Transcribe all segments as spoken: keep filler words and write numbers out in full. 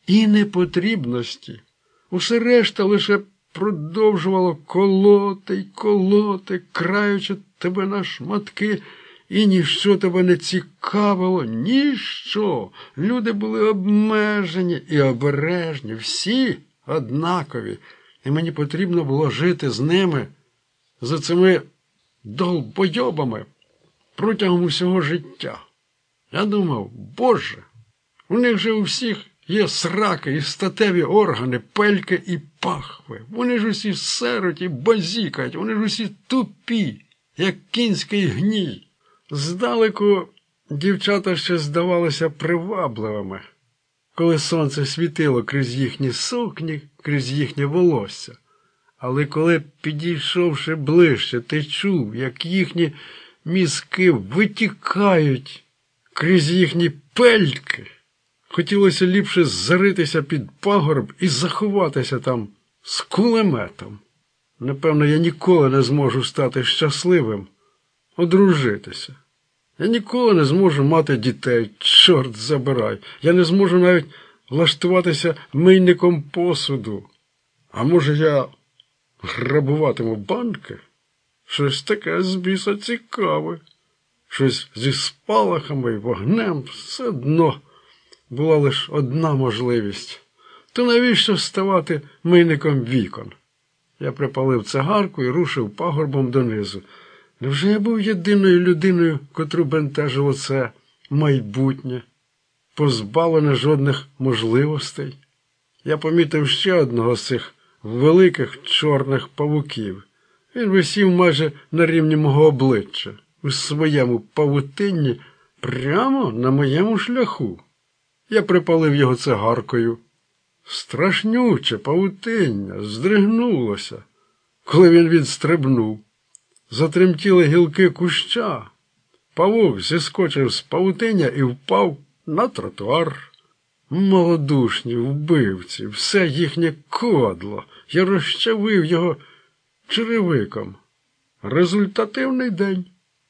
і непотрібності. Усе решта лише продовжувало колоти й колоти, краючи тебе на шматки, і ніщо тебе не цікавило, ніщо. Люди були обмежені і обережні, всі однакові, і мені потрібно було жити з ними, за цими долбойобами, протягом усього життя. Я думав, Боже, у них же у всіх є сраки і статеві органи, пельки і пахви. Вони ж усі серуть і базікають, вони ж усі тупі, як кінський гній. Здалеку дівчата ще здавалися привабливими, коли сонце світило крізь їхні сукні, крізь їхнє волосся. Але коли, підійшовши ближче, ти чув, як їхні мізки витікають крізь їхні пельки, хотілося ліпше заритися під пагорб і заховатися там з кулеметом. Напевно, я ніколи не зможу стати щасливим, одружитися. Я ніколи не зможу мати дітей, чорт забирай. Я не зможу навіть влаштуватися мийником посуду. А може, я грабуватиму банки? Щось таке з біса цікаве. Щось зі спалахами і вогнем. Все одно була лише одна можливість. То навіщо ставати мийником вікон? Я припалив цигарку і рушив пагорбом донизу. Невже я був єдиною людиною, котру бентежило це майбутнє, позбавлене жодних можливостей? Я помітив ще одного з цих великих чорних павуків. Він висів майже на рівні мого обличчя, у своєму павутинні, прямо на моєму шляху. Я припалив його цигаркою. Страшнюче павутиння здригнулося, коли він відстрибнув. Затремтіли гілки куща. Павук зіскочив з павутиння і впав на тротуар. Малодушні вбивці, все їхнє кодло. Я розчавив його черевиком. Результативний день.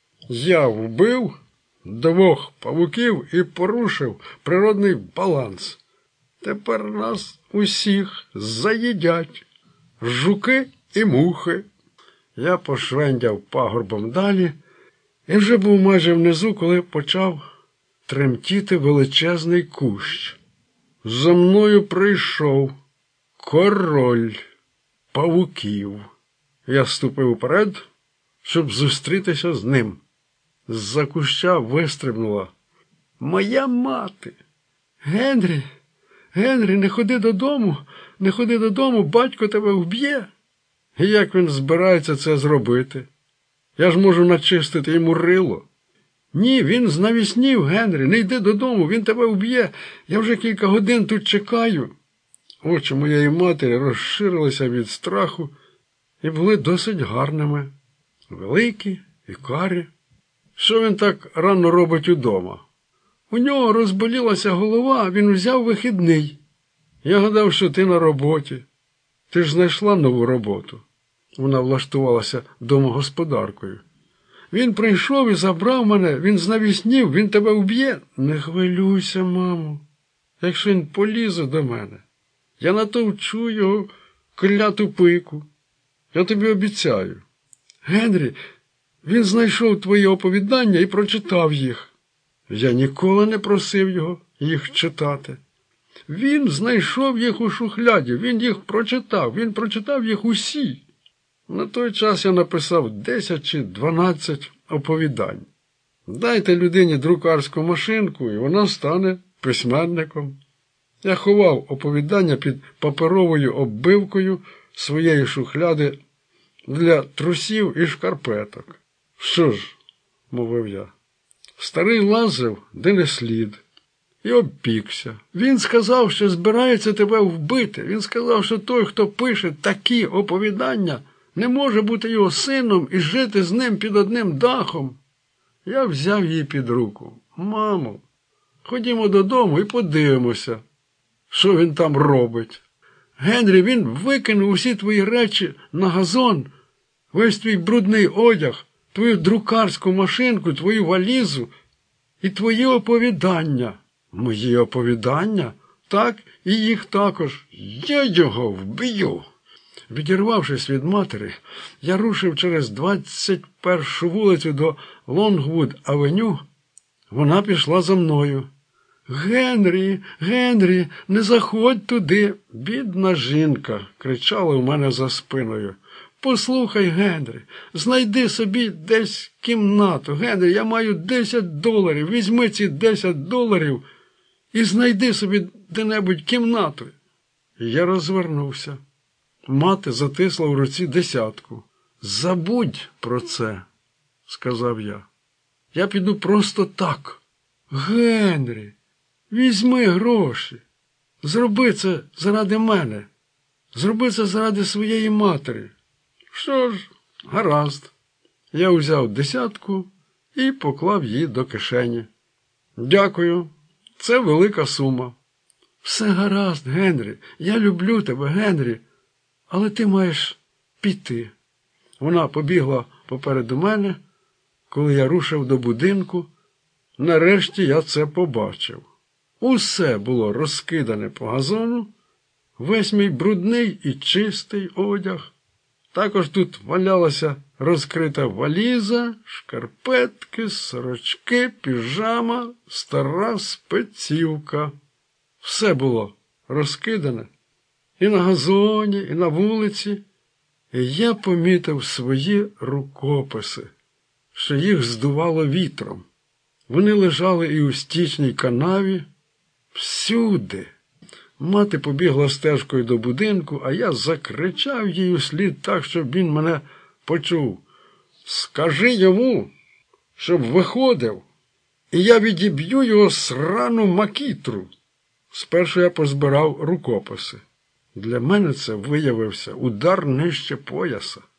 Я вбив двох павуків і порушив природний баланс. Тепер нас усіх заїдять жуки і мухи. Я пошвендяв пагорбом далі і вже був майже внизу, коли почав тремтіти величезний кущ. За мною прийшов король павуків. Я ступив вперед, щоб зустрітися з ним. З-за куща вистрибнула моя мати. Генрі, Генрі, не ходи додому, не ходи додому, батько тебе вб'є. І як він збирається це зробити? Я ж можу начистити йому рило. Ні, він знавіснів, Генрі, не йди додому, він тебе вб'є. Я вже кілька годин тут чекаю. Очі моєї матері розширилися від страху і були досить гарними. Великі і карі. Що він так рано робить удома? У нього розболілася голова, він взяв вихідний. Я гадав, що ти на роботі. Ти ж знайшла нову роботу. Вона влаштувалася домогосподаркою. Він прийшов і забрав мене, він знавіснів, він тебе вб'є. Не хвилюйся, мамо, якщо він полізе до мене. Я натовчу його кляту пику. Я тобі обіцяю. Генрі, він знайшов твої оповідання і прочитав їх. Я ніколи не просив його їх читати. Він знайшов їх у шухляді, він їх прочитав, він прочитав їх усі. На той час я написав десять чи дванадцять оповідань. Дайте людині друкарську машинку, і вона стане письменником. Я ховав оповідання під паперовою оббивкою своєї шухляди для трусів і шкарпеток. Що ж, мовив я, старий лазив, де не слід, і обпікся. Він сказав, що збирається тебе вбити. Він сказав, що той, хто пише такі оповідання, не може бути його сином і жити з ним під одним дахом. Я взяв її під руку. Мамо, ходімо додому і подивимося, що він там робить. Генрі, він викинув усі твої речі на газон, весь твій брудний одяг, твою друкарську машинку, твою валізу і твої оповідання. Мої оповідання? Так, І їх також. Я його вб'ю. Відірвавшись від матері, я рушив через двадцять першу вулицю до Лонгвуд-авеню. Вона пішла за мною. «Генрі, Генрі, не заходь туди!» «Бідна жінка!» – кричала у мене за спиною. «Послухай, Генрі, знайди собі десь кімнату. Генрі, я маю десять доларів. Візьми ці десять доларів і знайди собі де-небудь кімнату». Я розвернувся. Мати затисла в руці десятку. «Забудь про це», – сказав я. «Я піду просто так». «Генрі, візьми гроші. Зроби це заради мене. Зроби це заради своєї матері». «Що ж, гаразд». Я взяв десятку і поклав її до кишені. «Дякую. Це велика сума». «Все гаразд, Генрі. Я люблю тебе, Генрі. Але ти маєш піти». Вона побігла попереду мене, коли я рушив до будинку. Нарешті я це побачив. Усе було розкидане по газону, весь мій брудний і чистий одяг. Також тут валялася розкрита валіза, шкарпетки, сорочки, піжама, стара спецівка. Все було розкидане і на газоні, і на вулиці. І я помітив свої рукописи, що їх здувало вітром. Вони лежали і у стічній канаві, всюди. Мати побігла стежкою до будинку, а я закричав їй услід так, щоб він мене почув. «Скажи йому, щоб виходив, і я відіб'ю його срану макітру». Спершу я позбирав рукописи. Для мене це виявився удар нижче пояса.